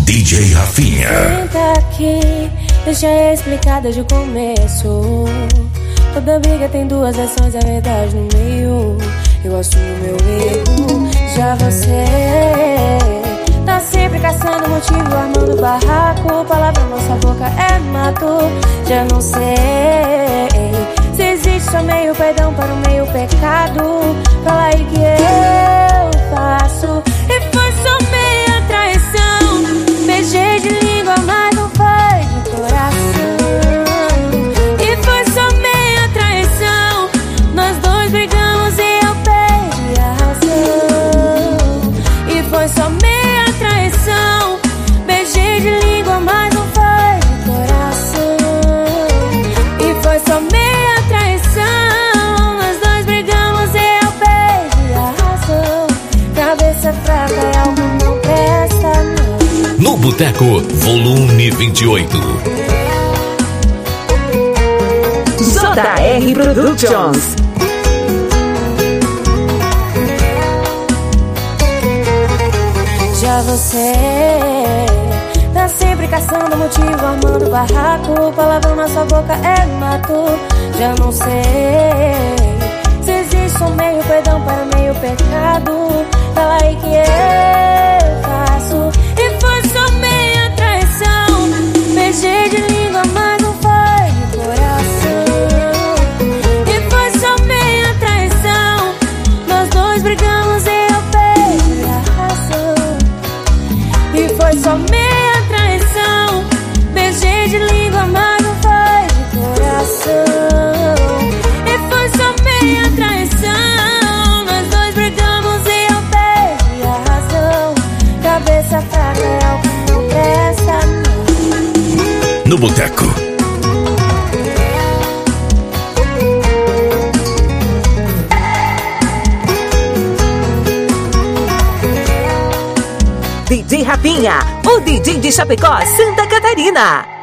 DJ Rafinha. Senta aqui, deixa eu explicar desde o começo. Toda briga tem duas versões, a verdade no meio. Eu assumo meu erro, já você tá sempre caçando motivo, armando barraco. Palavra na nossa boca é mato. Já não sei se existe só meio perdão para o meio pecado. Fala aí que eu faço. E foi só meia traição. Beijei de língua, mas não foi de coração. E foi só meia traição. Nós dois brigamos e eu perdi a razão. E foi só meia traição. Beijei de língua, mas não foi de coração. E foi só meia traição. Nós dois brigamos e eu perdi a razão. Cabeça fraca é algo que não presta, não. No Boteco, volume 28. JR Productions. Já você tá sempre caçando motivo, armando barraco. Palavrão na sua boca é mato. Já não sei se existe só meio perdão para meio pecado. Fala aí que eu faço. E foi só meia traição. Beijei de língua, mas não foi de coração. E foi só meia traição. Nós dois brigamos e eu perdi a razão. E foi só meia traição. Beijei de língua, mas não foi de coração. E foi só meia traição. Nós dois brigamos e eu perdi a razão. Cabeça fraca é algo que não presta, não. No Boteco. DJ Rafinha, o DJ de Chapecó, Santa Catarina.